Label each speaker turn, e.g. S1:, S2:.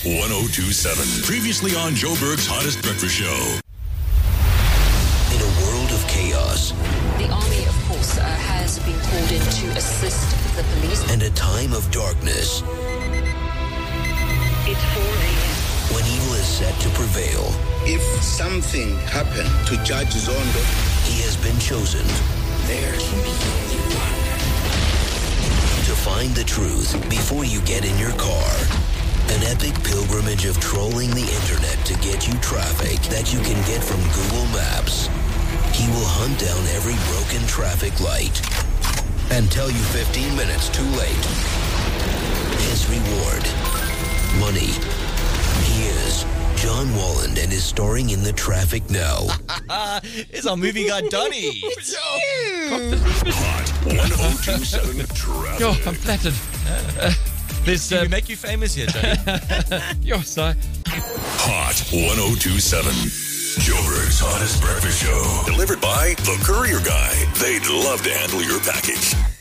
S1: 1027. Previously on Joe Berg's Hottest Breakfast Show.
S2: In a world of chaos.
S3: The army, of course, has been called in to assist the police.
S2: And a time of darkness.
S3: It's 4 a.m.
S2: When evil is set to prevail.
S4: If something happened to Judge Zondo,
S2: he has been chosen.
S4: There can be only one.
S2: To find the truth before you get in your car. An epic pilgrimage of trolling the internet to get you traffic that you can get from Google Maps. He will hunt down every broken traffic light and tell you 15 minutes too late. His reward, money. He is John Walland and is starring in The Traffic Now.
S5: It's our movie guy, Donny.
S6: It's you.
S1: Hot 1027 Traffic.
S6: Yo, I'm flattered.
S5: Can we make you famous here, Johnny?
S6: Yo, so.
S1: Hot 1027. Joe Berg's Hottest Breakfast Show. Delivered by The Courier Guy. They'd love to handle your package.